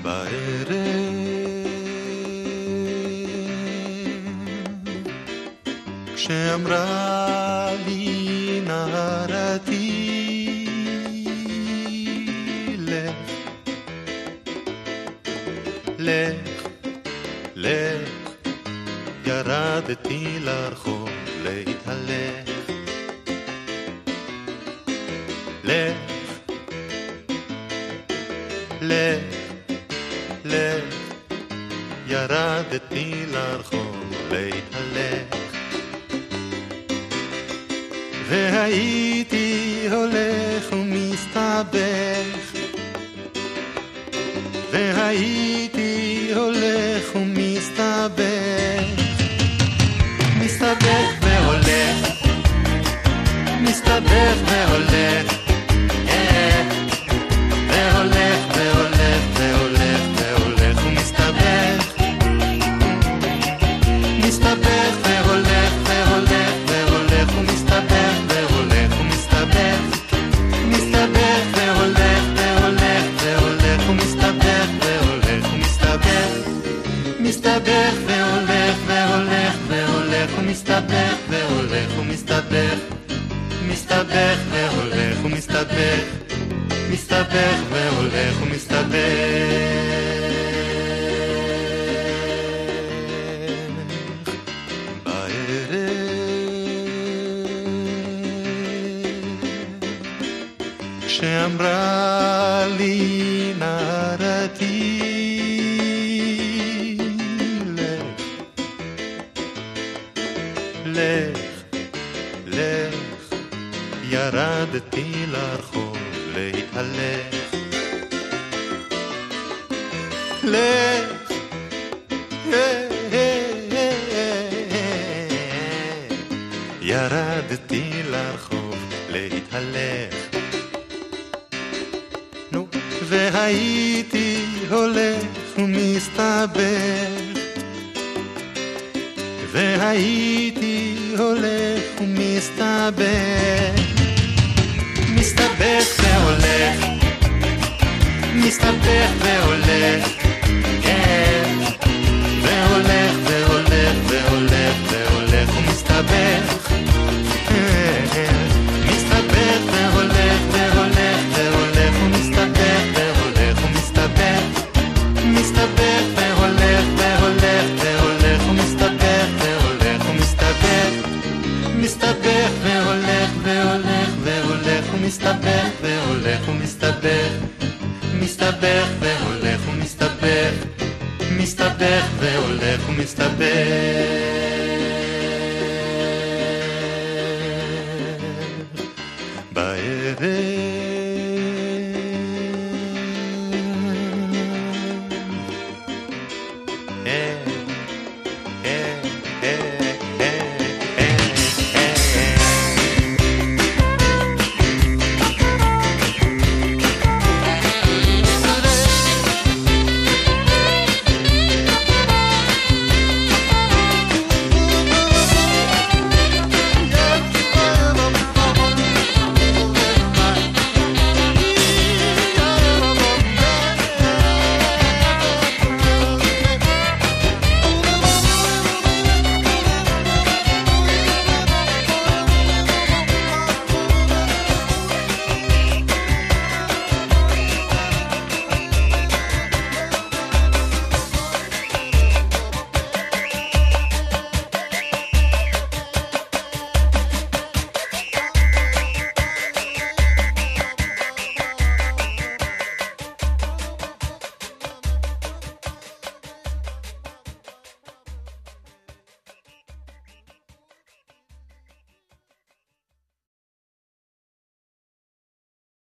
בערב כשאמרה לי נערתי לך, לך, לך, ירדתי לרחוב להתהלך, לך, לך, לך, ירדתי לרחוב להתהלך, והייתי הולך ומסתבך, והייתי הולך ומסתבך, מסתבך והולך, מסתבך והולך, והולך והולך והולך והולך ומסתבך, מסתבך והולך והולך והולך ומסתבך והולך ומסתבך, מסתבך והולך והולך והולך ומסתבך והולך ומסתבך, מסתבך והולך והולך והולך ומסתבך והולך ומסתבך, מסתבך והולך ומסתבך, מסתבך והולך ומסתבך. שאמרה לי נערתי לך, לך, לך, ירדתי לרחוב להתהלך, לך, ירדתי לרחוב להתהלך, והייתי הולך ומסתבך, והייתי הולך ומסתבך, מסתבך והולך, מסתבך והולך, כן, והולך והולך והולך והולך ומסתבך, מסתבך והולך והולך והולך ומסתבך והולך ומסתבך, מסתבך והולך והולך והולך ומסתבך והולך ומסתבך, מסתבך והולך והולך והולך ומסתבך והולך ומסתבך, מסתבך והולך ומסתבך, מסתבך והולך ומסתבך. בערב